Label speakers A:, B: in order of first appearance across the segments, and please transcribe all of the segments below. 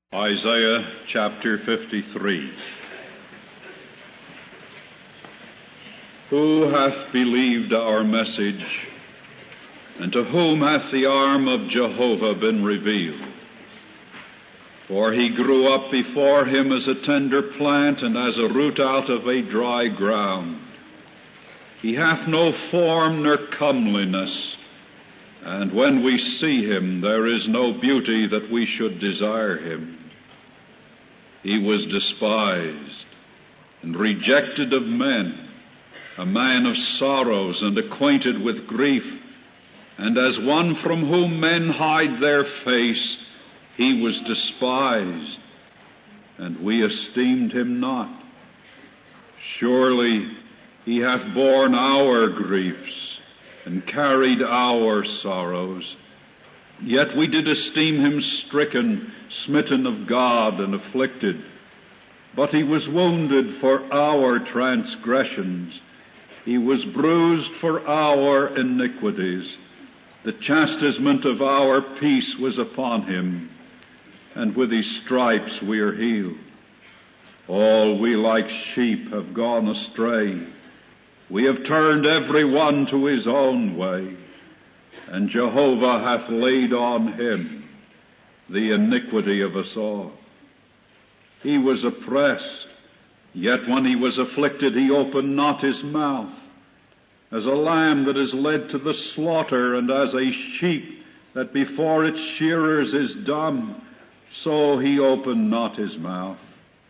A: Isaiah chapter 53. Who hath believed our message, and to whom hath the arm of Jehovah been revealed? For he grew up before him as a tender plant, and as a root out of a dry ground. He hath no form nor comeliness, and when we see him, there is no beauty that we should desire him. He was despised and rejected of men, a man of sorrows and acquainted with grief, and as one from whom men hide their face, he was despised, and we esteemed him not. Surely he hath borne our griefs and carried our sorrows. Yet we did esteem him stricken, smitten of God, and afflicted. But he was wounded for our transgressions. He was bruised for our iniquities. The chastisement of our peace was upon him, and with his stripes we are healed. All we like sheep have gone astray. We have turned every one to his own way, and Jehovah hath laid on him the iniquity of us all. He was oppressed, yet when he was afflicted he opened not his mouth. As a lamb that is led to the slaughter, and as a sheep that before its shearers is dumb, so he opened not his mouth.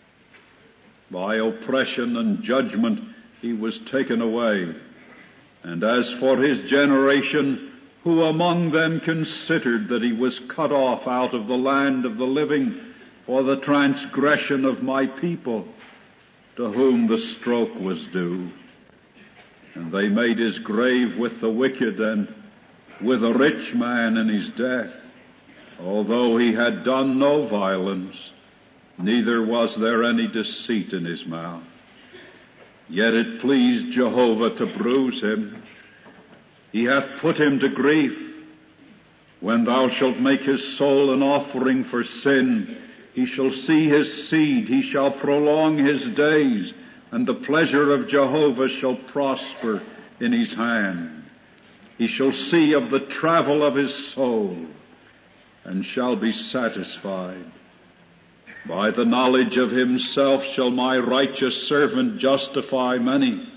A: By oppression and judgment he was taken away. And as for his generation, who among them considered that he was cut off out of the land of the living for the transgression of my people, to whom the stroke was due? And they made his grave with the wicked, and with a rich man in his death, although he had done no violence, neither was there any deceit in his mouth. Yet it pleased Jehovah to bruise him. He hath put him to grief. When thou shalt make his soul an offering for sin, he shall see his seed, he shall prolong his days, and the pleasure of Jehovah shall prosper in his hand. He shall see of the travel of his soul, and shall be satisfied. By the knowledge of himself shall my righteous servant justify many,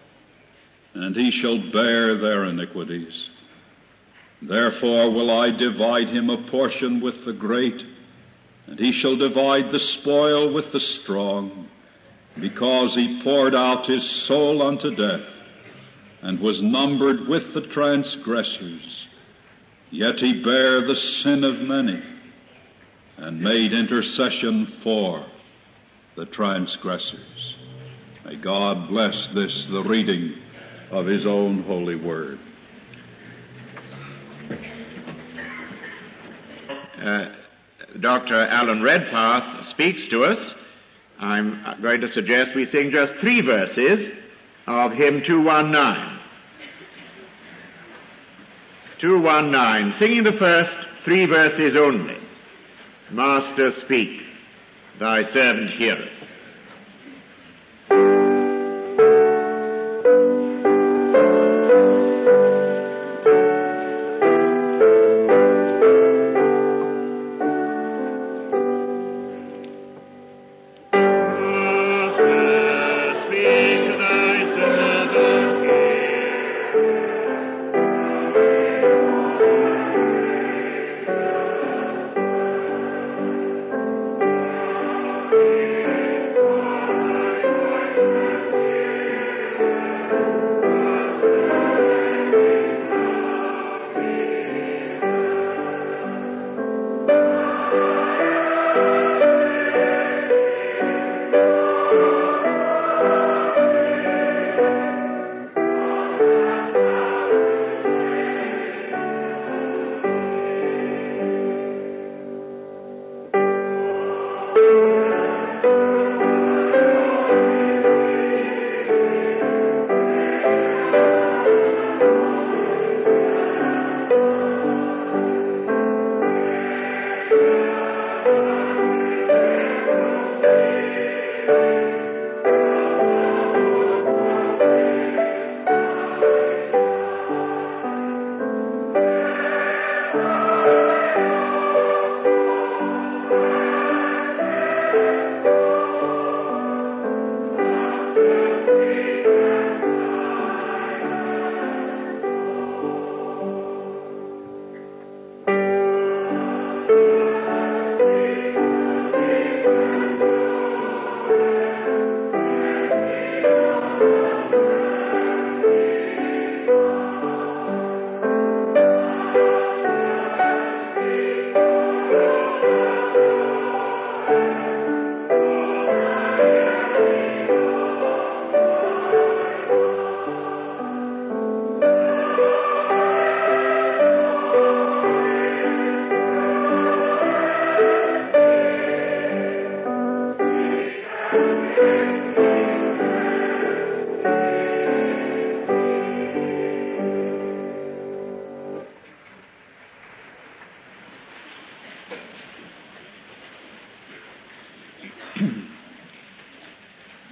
A: and he shall bear their iniquities. Therefore will I divide him a portion with the great, and he shall divide the spoil with the strong, because he poured out his soul unto death, and was numbered with the transgressors. Yet he bare the sin of many, and made intercession for the transgressors. May God bless this, the reading of his own holy word.
B: Dr. Alan Redpath speaks to us. I'm going to suggest we sing just 3 verses of hymn 219. 219, singing the first 3 verses only. Master, speak, thy servant heareth.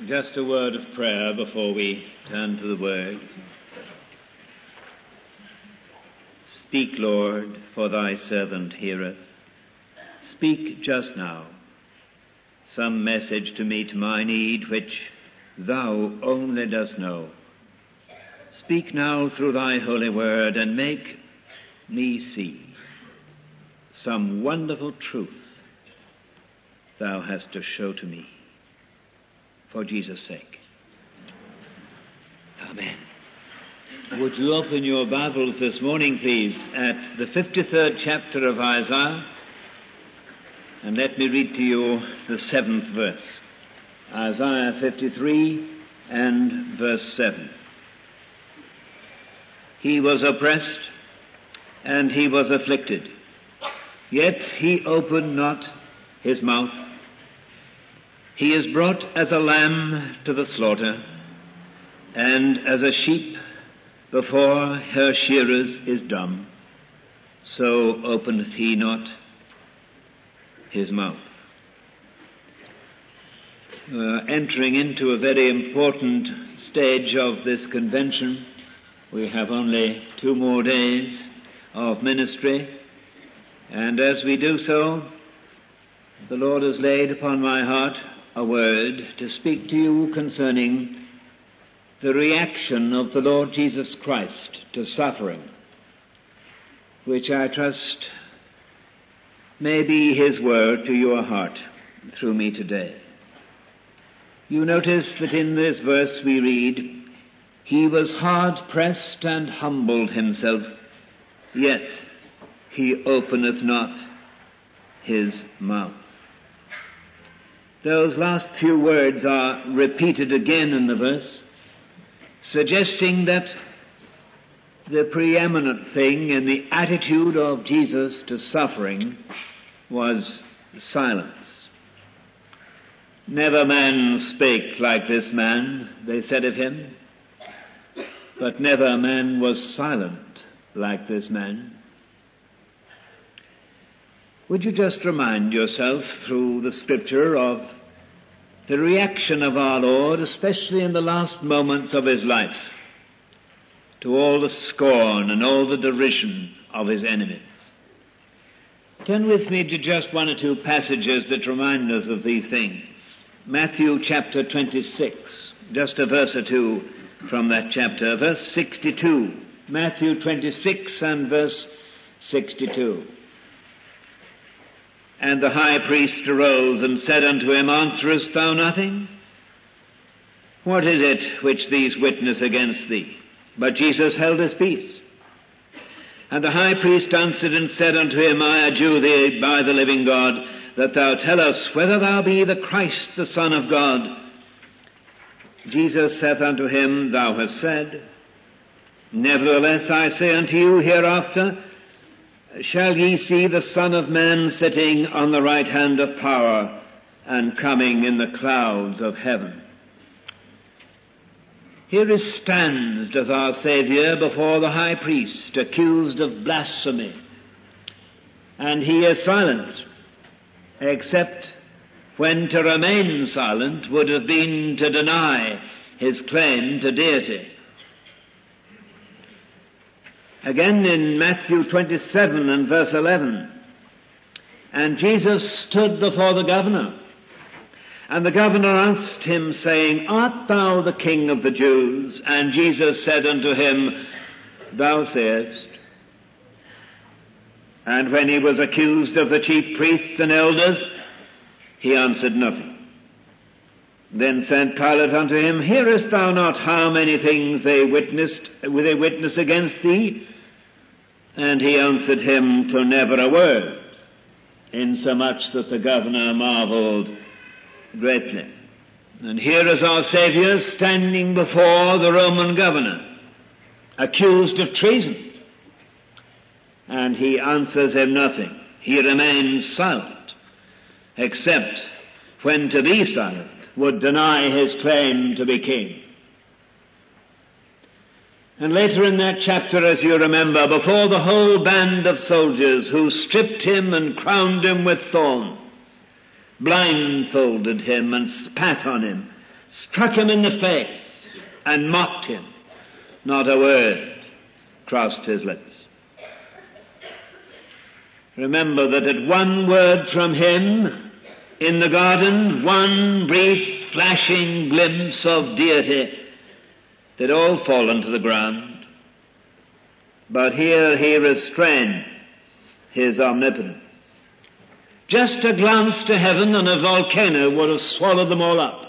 C: Just a word of prayer before we turn to the Word. Speak, Lord, for thy servant heareth. Speak just now some message to meet my need, which thou only dost know. Speak now through thy holy word, and make me see some wonderful truth thou hast to show to me. For Jesus' sake. Amen. Would you open your Bibles this morning, please, at the 53rd chapter of Isaiah, and let me read to you the 7th verse. Isaiah 53 and verse 7. He was oppressed and he was afflicted, yet he opened not his mouth. He is brought as a lamb to the slaughter, and as a sheep before her shearers is dumb, so openeth he not his mouth. Entering into a very important stage of this convention. We have only 2 more days of ministry, and as we do so, the Lord has laid upon my heart a word to speak to you concerning the reaction of the Lord Jesus Christ to suffering, which I trust may be His word to your heart through me today. You notice that in this verse we read, He was hard pressed and humbled himself, yet he openeth not his mouth. Those last few words are repeated again in the verse, suggesting that the preeminent thing in the attitude of Jesus to suffering was silence. Never man spake like this man, they said of him, but never man was silent like this man. Would you just remind yourself through the Scripture of the reaction of our Lord, especially in the last moments of His life, to all the scorn and all the derision of His enemies? Turn with me to just 1 or 2 passages that remind us of these things. Matthew chapter 26, just a verse or 2 from that chapter, verse 62. Matthew 26 and verse 62. And the high priest arose and said unto him, Answerest thou nothing? What is it which these witness against thee? But Jesus held his peace. And the high priest answered and said unto him, I adjure thee by the living God, that thou tell us whether thou be the Christ, the Son of God. Jesus saith unto him, Thou hast said. Nevertheless I say unto you, hereafter shall ye see the Son of Man sitting on the right hand of power, and coming in the clouds of heaven. Here he stands, does our Saviour, before the high priest, accused of blasphemy. And he is silent, except when to remain silent would have been to deny his claim to deity. Again in Matthew 27 and verse 11, and Jesus stood before the governor, and the governor asked him, saying, Art thou the King of the Jews? And Jesus said unto him, Thou sayest. And when he was accused of the chief priests and elders, he answered nothing. Then said Pilate unto him, Hearest thou not how many things they witness against thee? And he answered him to never a word, insomuch that the governor marveled greatly. And here is our Saviour standing before the Roman governor, accused of treason. And he answers him nothing. He remains silent, except when to be silent would deny his claim to be king. And later in that chapter, as you remember, before the whole band of soldiers who stripped him and crowned him with thorns, blindfolded him and spat on him, struck him in the face, and mocked him. Not a word crossed his lips. Remember that at one word from him in the garden, one brief flashing glimpse of deity, they'd all fallen to the ground. But here he restrains his omnipotence. Just a glance to heaven and a volcano would have swallowed them all up.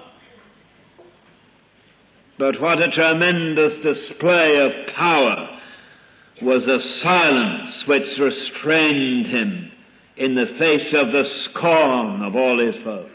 C: But what a tremendous display of power was the silence which restrained him in the face of the scorn of all his foes.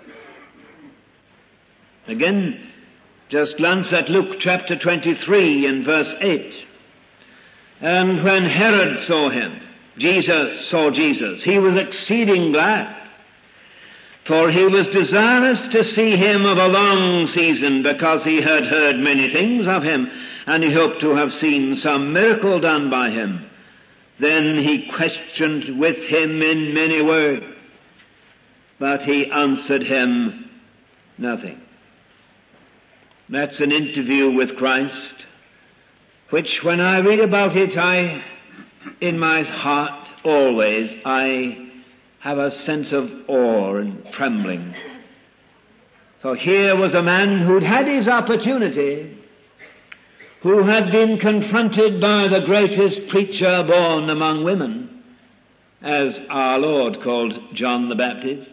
C: Again, just glance at Luke chapter 23 and verse 8. And when Herod saw him, saw Jesus, he was exceeding glad, for he was desirous to see him of a long season, because he had heard many things of him, and he hoped to have seen some miracle done by him. Then he questioned with him in many words, but he answered him nothing. That's an interview with Christ, which when I read about it, in my heart always, I have a sense of awe and trembling. For here was a man who'd had his opportunity, who had been confronted by the greatest preacher born among women, as our Lord called John the Baptist.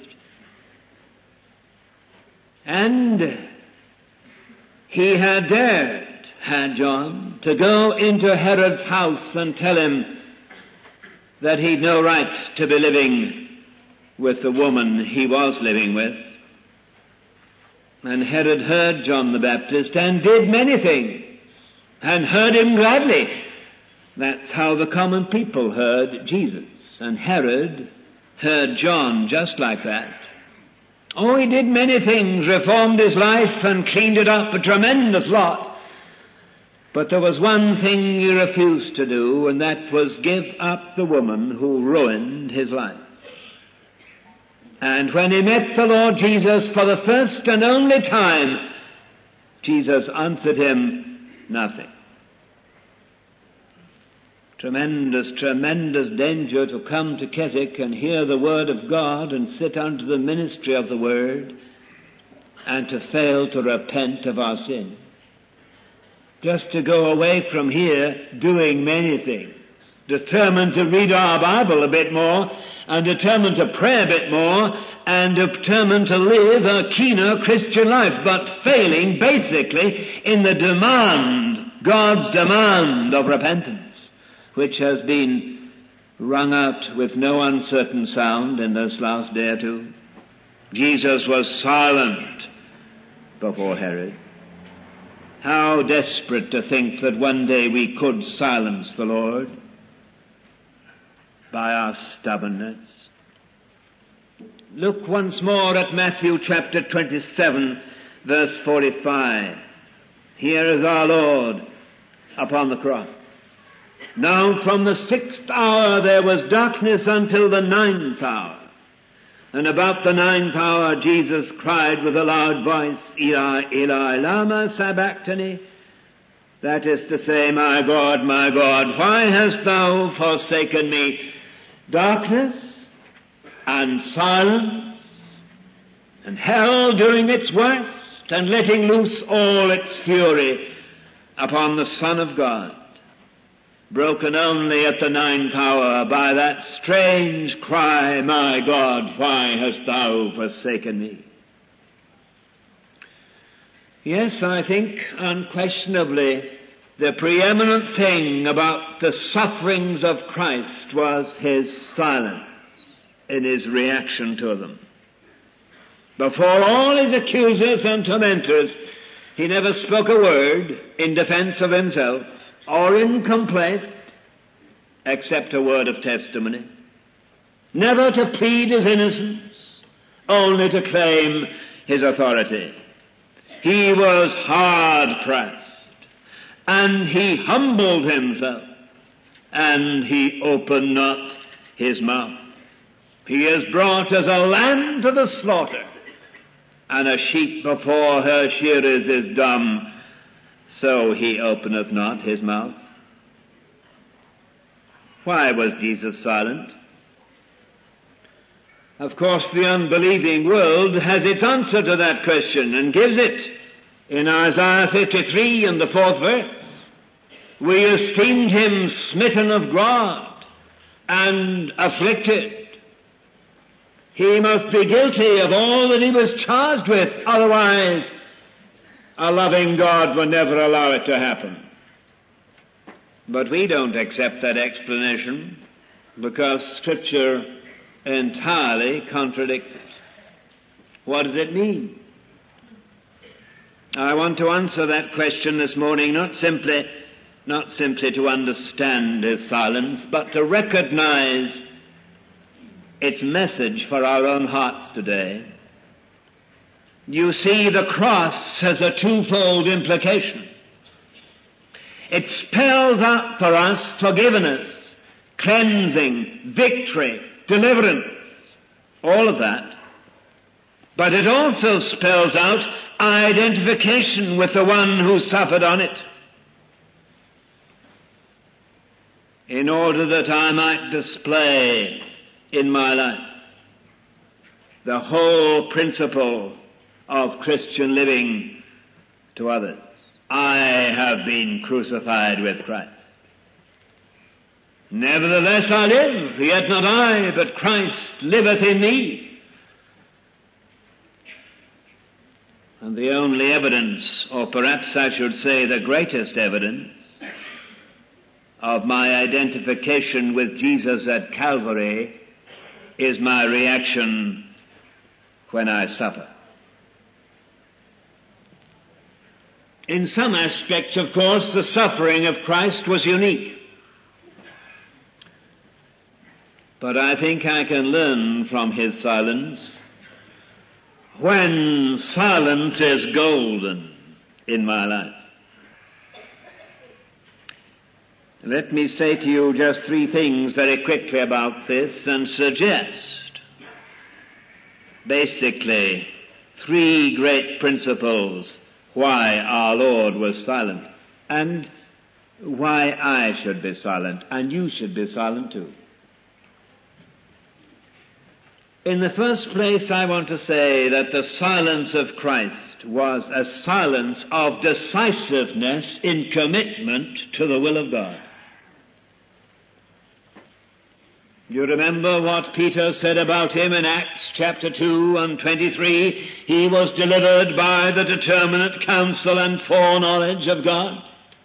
C: And he had dared, had John, to go into Herod's house and tell him that he'd no right to be living with the woman he was living with. And Herod heard John the Baptist and did many things, and heard him gladly. That's how the common people heard Jesus. And Herod heard John just like that. Oh, he did many things, reformed his life and cleaned it up a tremendous lot. But there was one thing he refused to do, and that was give up the woman who ruined his life. And when he met the Lord Jesus for the first and only time, Jesus answered him nothing. Tremendous, tremendous danger to come to Keswick and hear the Word of God and sit under the ministry of the Word and to fail to repent of our sin. Just to go away from here doing many things, determined to read our Bible a bit more, and determined to pray a bit more, and determined to live a keener Christian life, but failing basically in the demand, God's demand of repentance, which has been rung out with no uncertain sound in this last day or two. Jesus was silent before Herod. How desperate to think that one day we could silence the Lord by our stubbornness. Look once more at Matthew chapter 27, verse 45. Here is our Lord upon the cross. Now from the 6th hour there was darkness until the 9th hour. And about the 9th hour Jesus cried with a loud voice, Eli, Eli, lama sabachthani? That is to say, my God, why hast thou forsaken me? Darkness and silence and hell doing its worst and letting loose all its fury upon the Son of God, broken only at the 9th hour by that strange cry, my God, why hast thou forsaken me? Yes, I think unquestionably the preeminent thing about the sufferings of Christ was his silence in his reaction to them. Before all his accusers and tormentors, he never spoke a word in defense of himself or in complaint, except a word of testimony. Never to plead his innocence, only to claim his authority. He was hard pressed, and he humbled himself, and he opened not his mouth. He is brought as a lamb to the slaughter, and a sheep before her shearers is dumb, so he openeth not his mouth. Why was Jesus silent? Of course, the unbelieving world has its answer to that question and gives it in Isaiah 53 and the 4th verse. We esteemed him smitten of God and afflicted. He must be guilty of all that he was charged with, otherwise a loving God would never allow it to happen. But we don't accept that explanation because Scripture entirely contradicts it. What does it mean? I want to answer that question this morning, not simply to understand his silence, but to recognize its message for our own hearts today. You see, the cross has a twofold implication. It spells out for us forgiveness, cleansing, victory, deliverance, all of that. But it also spells out identification with the one who suffered on it, in order that I might display in my life the whole principle of Christian living to others. I have been crucified with Christ. Nevertheless I live, yet not I, but Christ liveth in me. And the only evidence, or perhaps I should say the greatest evidence, of my identification with Jesus at Calvary is my reaction when I suffer. In some aspects, of course, the suffering of Christ was unique. But I think I can learn from his silence when silence is golden in my life. Let me say to you just 3 things very quickly about this and suggest basically 3 great principles why our Lord was silent and why I should be silent and you should be silent too. In the first place, I want to say that the silence of Christ was a silence of decisiveness in commitment to the will of God. You remember what Peter said about him in Acts chapter 2 and 23? He was delivered by the determinate counsel and foreknowledge of God.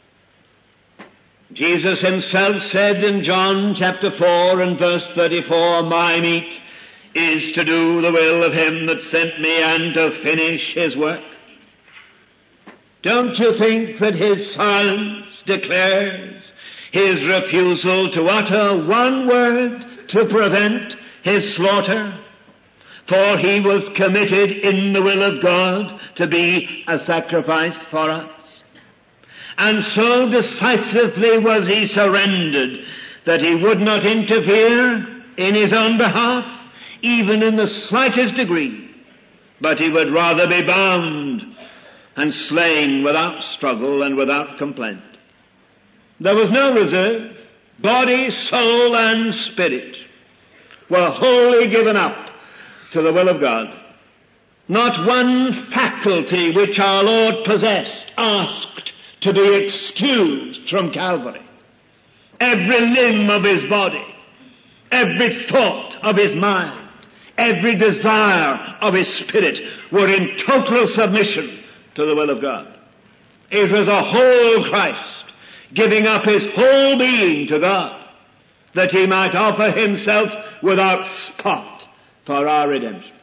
C: Jesus himself said in John chapter 4 and verse 34, my meat is to do the will of him that sent me and to finish his work. Don't you think that his silence declares his refusal to utter one word to prevent his slaughter? For he was committed in the will of God to be a sacrifice for us. And so decisively was he surrendered that he would not interfere in his own behalf, even in the slightest degree, but he would rather be bound and slain without struggle and without complaint. There was no reserve. Body, soul, and spirit were wholly given up to the will of God. Not one faculty which our Lord possessed asked to be excused from Calvary. Every limb of his body, every thought of his mind, every desire of his spirit were in total submission to the will of God. It was a whole Christ giving up his whole being to God that he might offer himself without spot for our redemption.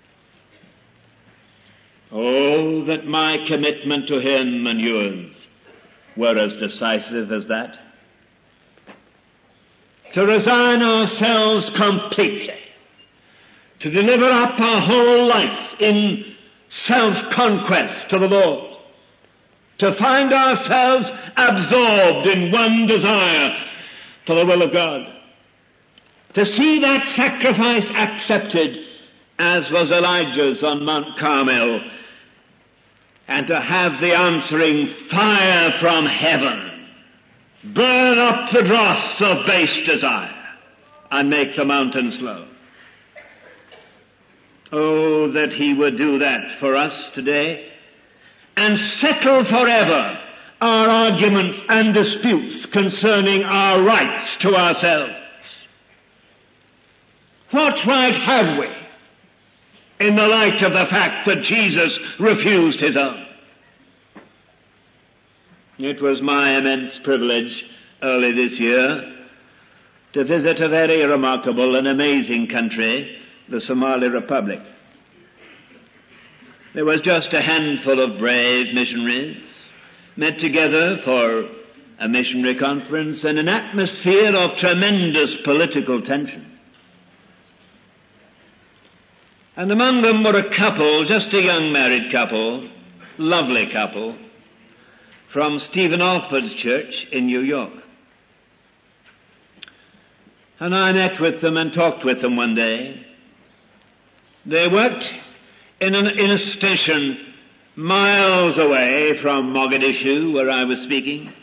C: Oh, that my commitment to him and yours were as decisive as that. To resign ourselves completely, to deliver up our whole life in self-conquest to the Lord, to find ourselves absorbed in one desire for the will of God, to see that sacrifice accepted as was Elijah's on Mount Carmel, and to have the answering fire from heaven burn up the dross of base desire and make the mountains low. Oh, that he would do that for us today and settle forever our arguments and disputes concerning our rights to ourselves. What right have we in the light of the fact that Jesus refused his own? It was my immense privilege early this year to visit a very remarkable and amazing country, the Somali Republic. There was just a handful of brave missionaries met together for a missionary conference in an atmosphere of tremendous political tension. And among them were a couple, just a young married couple, lovely couple, from Stephen Alford's church in New York. And I met with them and talked with them one day. They worked in a station miles away from Mogadishu, where I was speaking.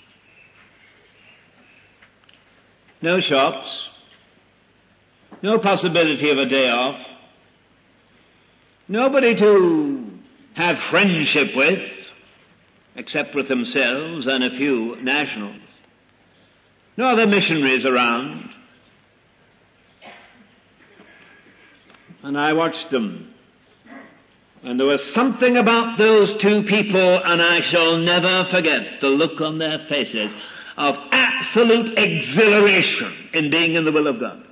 C: No shops, no possibility of a day off, nobody to have friendship with, except with themselves and a few nationals. No other missionaries around. And I watched them. And there was something about those two people, and I shall never forget the look on their faces of absolute exhilaration in being in the will of God.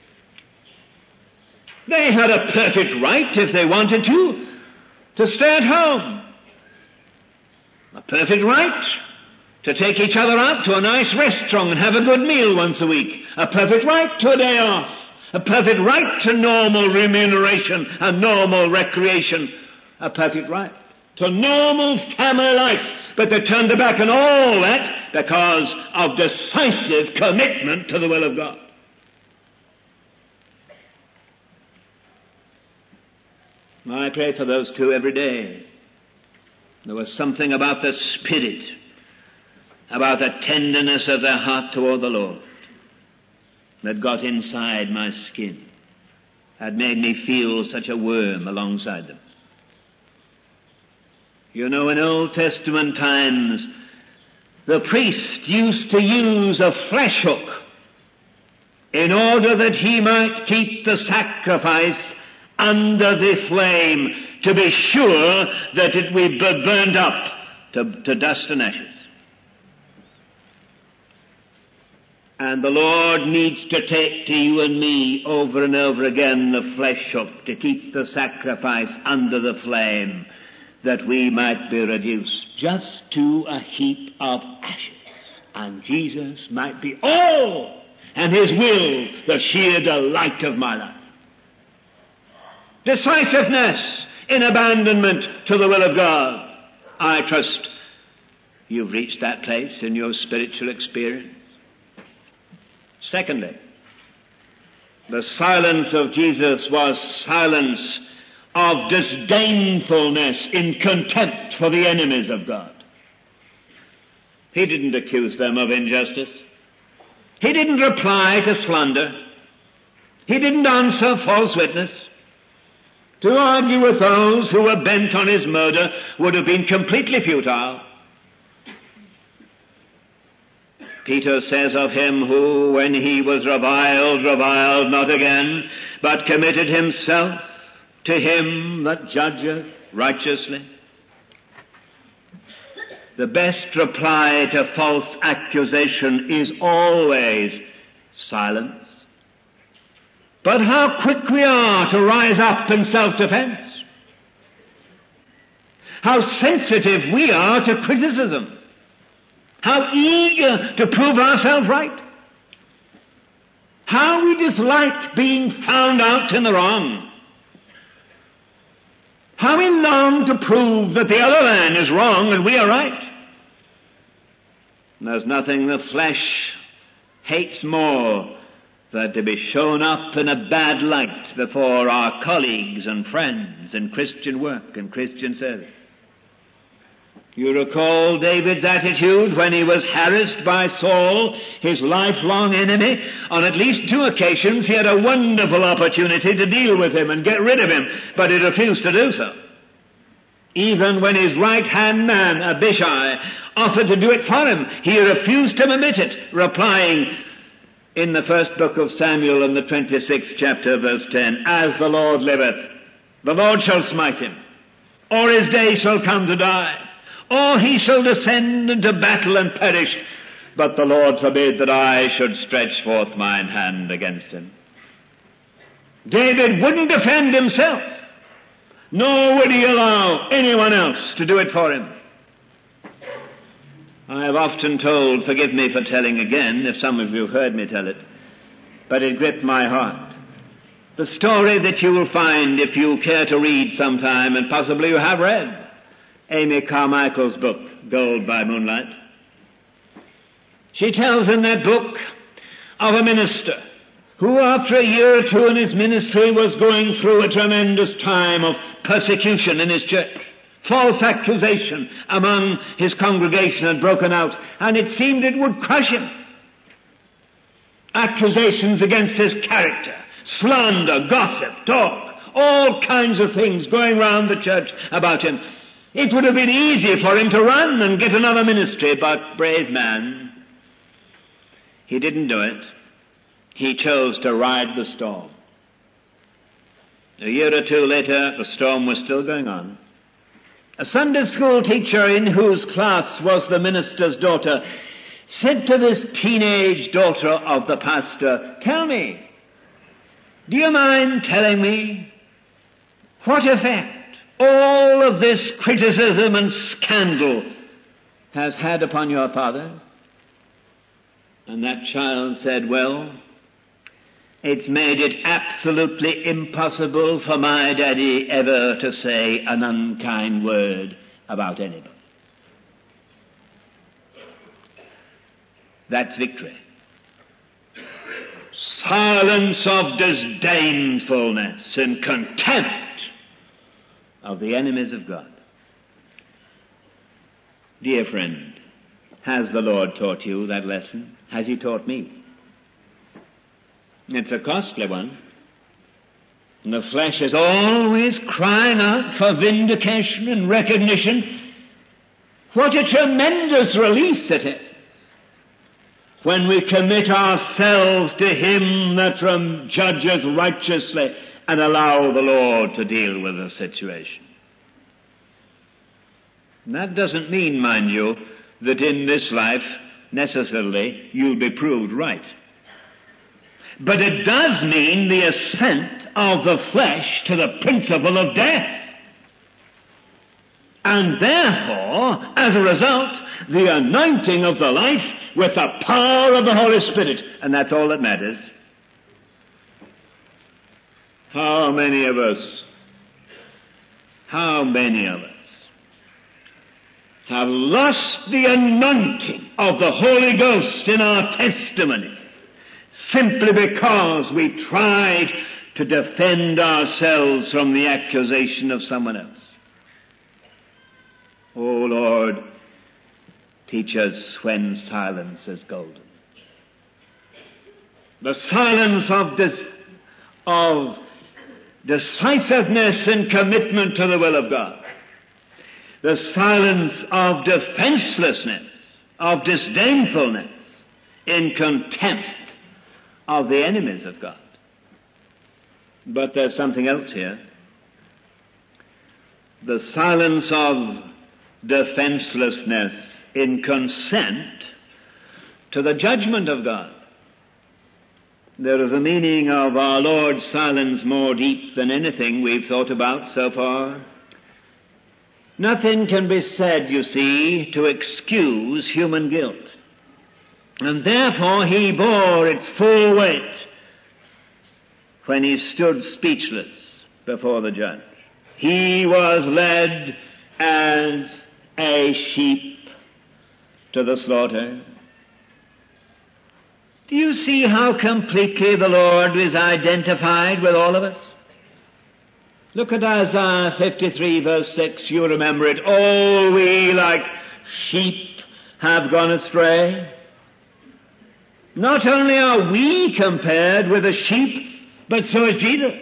C: They had a perfect right, if they wanted to stay at home. A perfect right to take each other out to a nice restaurant and have a good meal once a week. A perfect right to a day off. A perfect right to normal remuneration and normal recreation. A perfect right to normal family life. But they turned their back on all that because of decisive commitment to the will of God. I pray for those two every day. There was something about the spirit, about the tenderness of their heart toward the Lord, that got inside my skin, had made me feel such a worm alongside them. You know, in Old Testament times, the priest used to use a flesh hook in order that he might keep the sacrifice under the flame, to be sure that it would be burned up to dust and ashes. And the Lord needs to take to you and me over and over again the flesh hook to keep the sacrifice under the flame, that we might be reduced just to a heap of ashes, and Jesus might be all, and His will the sheer delight of my life. Decisiveness in abandonment to the will of God. I trust you've reached that place in your spiritual experience. Secondly, the silence of Jesus was silence of disdainfulness in contempt for the enemies of God. He didn't accuse them of injustice. He didn't reply to slander. He didn't answer false witness. To argue with those who were bent on his murder would have been completely futile. Peter says of him who, when he was reviled not again, but committed himself to him that judgeth righteously. The best reply to false accusation is always silence. But how quick we are to rise up in self-defense. How sensitive we are to criticism. How eager to prove ourselves right. How we dislike being found out in the wrong. How we long to prove that the other man is wrong and we are right. And there's nothing the flesh hates more that to be shown up in a bad light before our colleagues and friends in Christian work and Christian service. You recall David's attitude when he was harassed by Saul, his lifelong enemy. On at least 2 occasions he had a wonderful opportunity to deal with him and get rid of him, but he refused to do so. Even when his right-hand man, Abishai, offered to do it for him, he refused to permit it, replying in the first book of Samuel in the 26th chapter, verse 10, "As the Lord liveth, the Lord shall smite him, or his day shall come to die, or he shall descend into battle and perish, but the Lord forbid that I should stretch forth mine hand against him." David wouldn't defend himself, nor would he allow anyone else to do it for him. I have often told, forgive me for telling again, if some of you have heard me tell it, but it gripped my heart. The story that you will find if you care to read sometime, and possibly you have read, Amy Carmichael's book, Gold by Moonlight. She tells in that book of a minister who after a year or 2 in his ministry was going through a tremendous time of persecution in his church. False accusation among his congregation had broken out, and it seemed it would crush him. Accusations against his character, slander, gossip, talk, all kinds of things going round the church about him. It would have been easy for him to run and get another ministry, but brave man, he didn't do it. He chose to ride the storm. A year or 2 later, the storm was still going on. A Sunday school teacher in whose class was the minister's daughter said to this teenage daughter of the pastor, "Tell me, do you mind telling me what effect all of this criticism and scandal has had upon your father?" And that child said, "Well, it's made it absolutely impossible for my daddy ever to say an unkind word about anybody." That's victory. Silence of disdainfulness and contempt of the enemies of God. Dear friend, has the Lord taught you that lesson? Has He taught me? It's a costly one. And the flesh is always crying out for vindication and recognition. What a tremendous release it is when we commit ourselves to Him that judgeth righteously and allow the Lord to deal with the situation. And that doesn't mean, mind you, that in this life necessarily you'll be proved right. But it does mean the assent of the flesh to the principle of death. And therefore, as a result, the anointing of the life with the power of the Holy Spirit. And that's all that matters. How many of us have lost the anointing of the Holy Ghost in our testimony simply because we tried to defend ourselves from the accusation of someone else? Oh Lord, teach us when silence is golden. The silence of decisiveness and commitment to the will of God. The silence of defenselessness, of disdainfulness, in contempt of the enemies of God. But there's something else here. The silence of defenselessness in consent to the judgment of God. There is a meaning of our Lord's silence more deep than anything we've thought about so far. Nothing can be said, you see, to excuse human guilt. And therefore He bore its full weight when He stood speechless before the judge. He was led as a sheep to the slaughter. Do you see how completely the Lord is identified with all of us? Look at Isaiah 53 verse 6. You remember it. All we like sheep have gone astray. Not only are we compared with the sheep, but so is Jesus.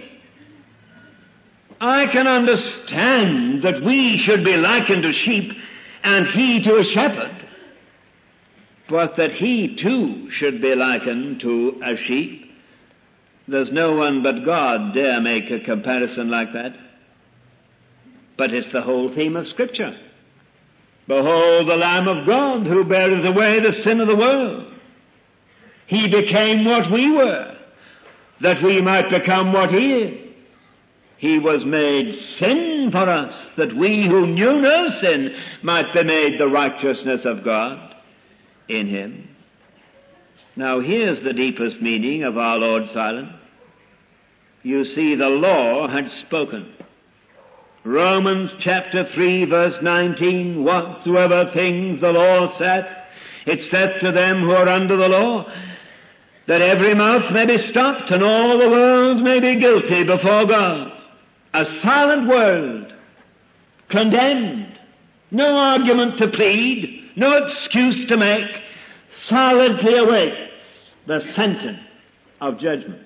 C: I can understand that we should be likened to sheep and he to a shepherd, but that he too should be likened to a sheep, there's no one but God dare make a comparison like that. But it's the whole theme of Scripture. Behold the Lamb of God who beareth away the sin of the world. He became what we were, that we might become what he is. He was made sin for us, that we who knew no sin might be made the righteousness of God in him. Now here's the deepest meaning of our Lord's silence. You see, the law had spoken. Romans chapter 3 verse 19, whatsoever things the law saith, it saith to them who are under the law, that every mouth may be stopped and all the world may be guilty before God. A silent world, condemned, no argument to plead, no excuse to make, silently awaits the sentence of judgment.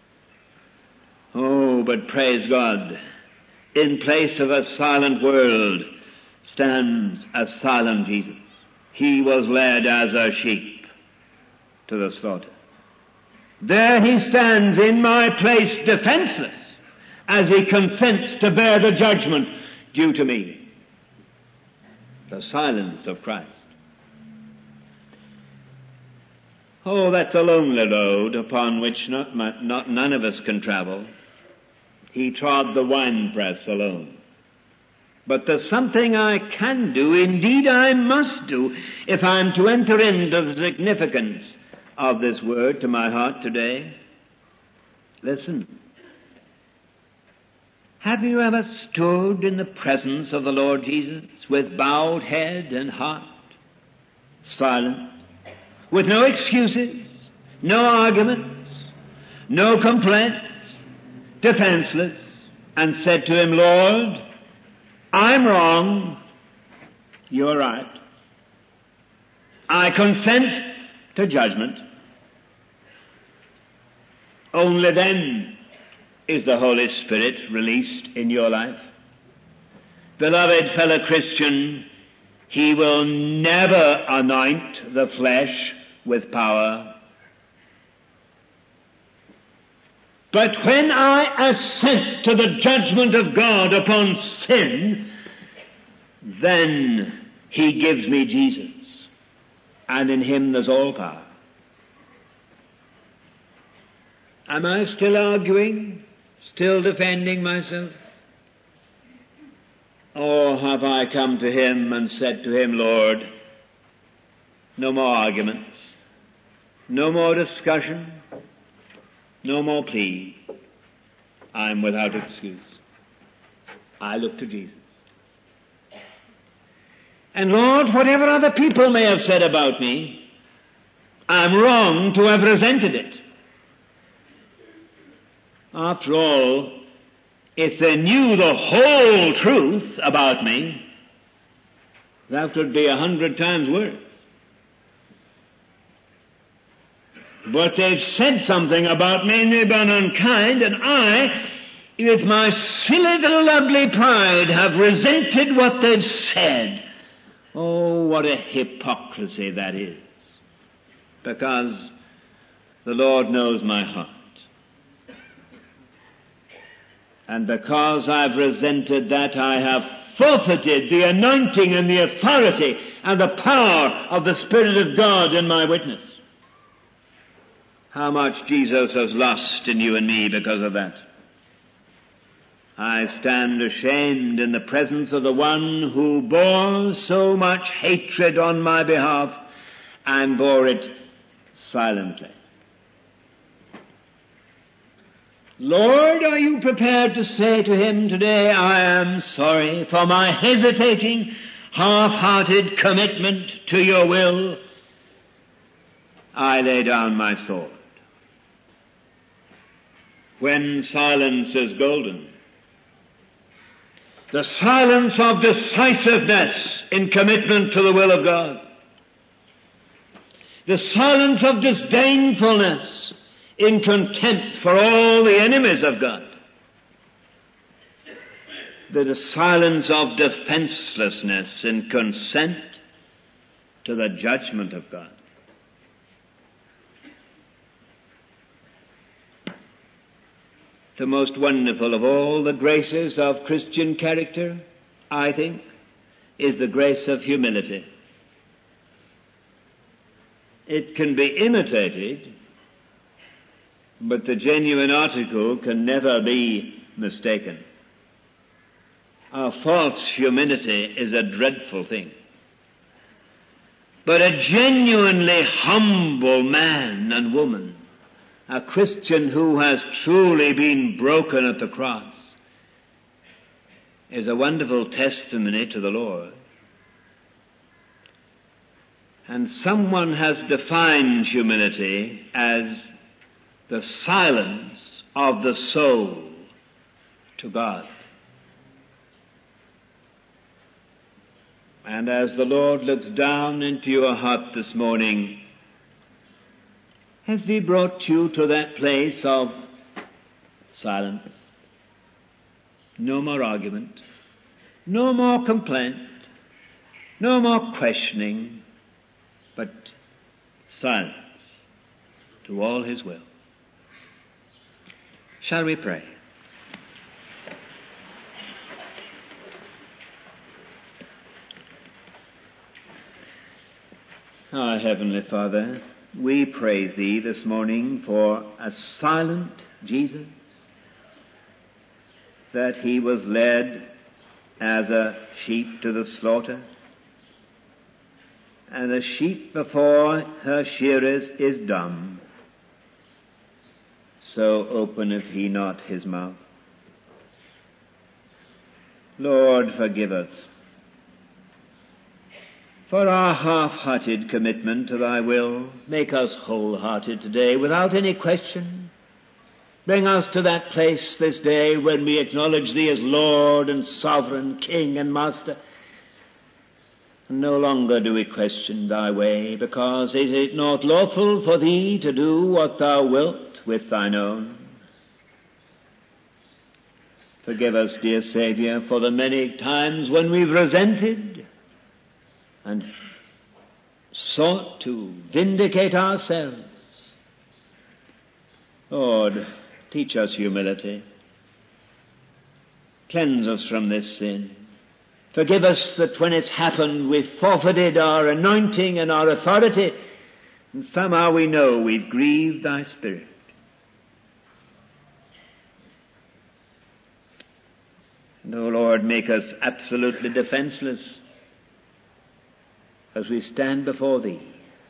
C: Oh, but praise God, in place of a silent world stands a silent Jesus. He was led as a sheep to the slaughter. There he stands in my place defenseless as he consents to bear the judgment due to me. The silence of Christ. Oh, that's a lonely road upon which none of us can travel. He trod the winepress alone. But there's something I can do, indeed I must do, if I'm to enter into the significance of this word to my heart today. Listen. Have you ever stood in the presence of the Lord Jesus with bowed head and heart, silent, with no excuses, no arguments, no complaints, defenseless, and said to him, Lord, I'm wrong, you're right. I consent to judgment. Only then is the Holy Spirit released in your life. Beloved fellow Christian, he will never anoint the flesh with power. But when I assent to the judgment of God upon sin, then he gives me Jesus, and in him there's all power. Am I still arguing? Still defending myself? Or have I come to him and said to him, Lord, no more arguments, no more discussion, no more plea. I'm without excuse. I look to Jesus. And Lord, whatever other people may have said about me, I'm wrong to have resented it. After all, if they knew the whole truth about me, that would be 100 times worse. But they've said something about me and they've been unkind, and I, with my silly little ugly pride, have resented what they've said. Oh, what a hypocrisy that is. Because the Lord knows my heart. And because I've resented that, I have forfeited the anointing and the authority and the power of the Spirit of God in my witness. How much Jesus has lost in you and me because of that. I stand ashamed in the presence of the one who bore so much hatred on my behalf and bore it silently. Lord, are you prepared to say to him today, I am sorry for my hesitating, half-hearted commitment to your will? I lay down my sword. When silence is golden, the silence of decisiveness in commitment to the will of God, the silence of disdainfulness in contempt for all the enemies of God, the silence of defenselessness in consent to the judgment of God. The most wonderful of all the graces of Christian character, I think, is the grace of humility. It can be imitated, but the genuine article can never be mistaken. A false humility is a dreadful thing. But a genuinely humble man and woman, a Christian who has truly been broken at the cross, is a wonderful testimony to the Lord. And someone has defined humility as the silence of the soul to God. And as the Lord looks down into your heart this morning, has He brought you to that place of silence? No more argument, no more complaint, no more questioning, but silence to all His will. Shall we pray? Our Heavenly Father, we praise Thee this morning for a silent Jesus, that He was led as a sheep to the slaughter, and a sheep before her shearers is dumb, so openeth He not His mouth. Lord, forgive us for our half-hearted commitment to Thy will. Make us whole-hearted today without any question. Bring us to that place this day when we acknowledge Thee as Lord and Sovereign, King and Master. And no longer do we question Thy way, because is it not lawful for Thee to do what Thou wilt with Thine own? Forgive us, dear Saviour, for the many times when we've resented and sought to vindicate ourselves. Lord, teach us humility. Cleanse us from this sin. Forgive us that when it's happened we've forfeited our anointing and our authority, and somehow we know we've grieved Thy Spirit. And, O Lord, make us absolutely defenseless as we stand before Thee,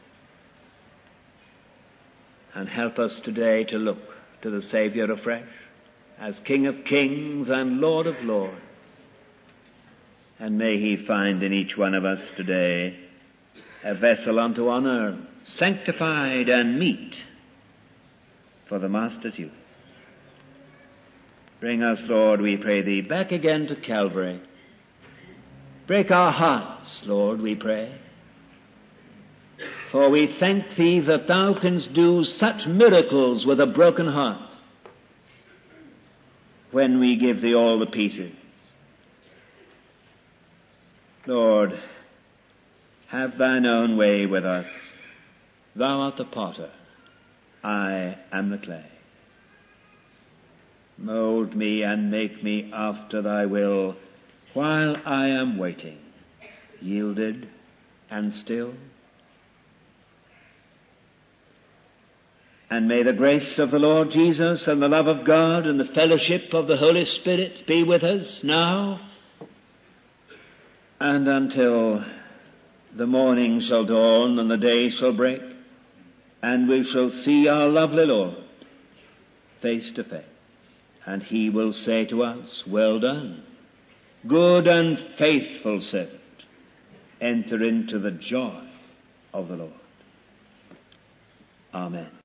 C: and help us today to look to the Saviour afresh as King of Kings and Lord of Lords. And may He find in each one of us today a vessel unto honor, sanctified and meet for the Master's use. Bring us, Lord, we pray Thee, back again to Calvary. Break our hearts, Lord, we pray. For we thank Thee that Thou canst do such miracles with a broken heart when we give Thee all the pieces. Lord, have Thine own way with us. Thou art the potter, I am the clay. Mold me and make me after Thy will while I am waiting, yielded and still. And may the grace of the Lord Jesus and the love of God and the fellowship of the Holy Spirit be with us now and until the morning shall dawn and the day shall break, and we shall see our lovely Lord face to face. And He will say to us, well done, good and faithful servant, enter into the joy of the Lord. Amen.